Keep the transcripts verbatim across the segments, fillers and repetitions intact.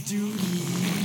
doodie.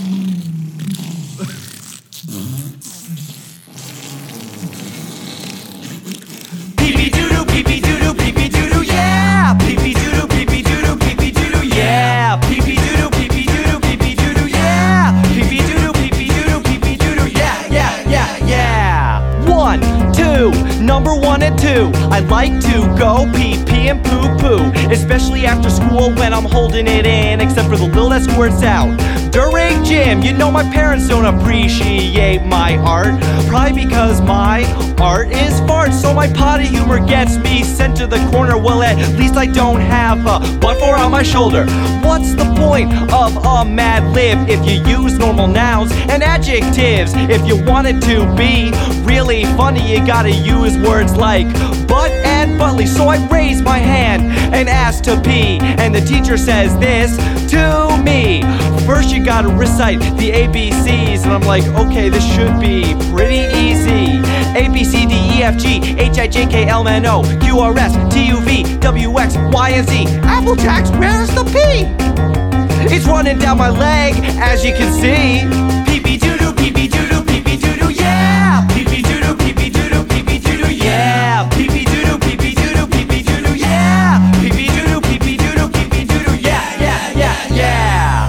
Pee-pee doodoo, pee-pee doodoo, pee-pee doodoo, yeah! Pee-pee doodoo, pee-pee doodoo, pee-pee doodoo, yeah! Pee-pee doodoo, pee-pee doodoo, pee-pee doodoo, yeah! Pee-pee doodoo, pee-pee doodoo, pee-pee doodoo, yeah, yeah, yeah, yeah! One, two, number one and two. I like to go pee pee and poo poo, especially after school when I'm holding it in, except for the little that squirts out during gym. You know my parents don't appreciate my art, probably because my art is fart. So my potty humor gets me sent to the corner. Well, at least I don't have a butt for on my shoulder. What's the point of a Mad Lib if you use normal nouns and adjectives? If you want it to be really funny, you gotta use words like butt and buttly. So I raise my hand and ask to pee, and the teacher says this to me: first you gotta recite the A B Cs. And I'm like, okay, this should be pretty easy. A, B, C, D, E, F, G, H, I, J, K, L, M, N, O, Q, R, S, T, U, V, W, X, Y, and Z. Applejack, where's the P? It's running down my leg, as you can see. Pee-pee doodoo, pee-pee doodoo, pee-pee doodoo, yeah! Pee-pee doodoo, pee-pee doodoo, pee-pee doodoo, yeah! Pee-pee doodoo, pee-pee doodoo, pee-pee doodoo, yeah! Pee-pee doodoo, pee-pee doodoo, pee-pee doodoo, yeah, yeah, yeah, yeah!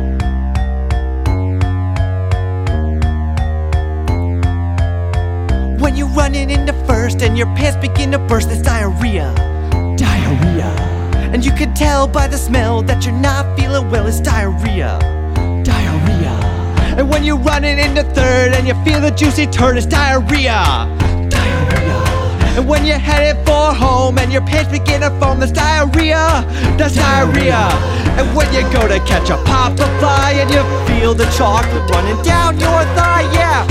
When you're running into first and your pants begin to burst, it's diarrhea. Diarrhea. And you can tell by the smell that you're not feeling well, it's diarrhea. Diarrhea. And when you're running into third and you feel the juicy turd, it's diarrhea. Diarrhea. And when you're headed for home and your pants begin to foam, that's diarrhea. That's diarrhea. And when you go to catch a pop a fly and you feel the chocolate running down your thigh, yeah,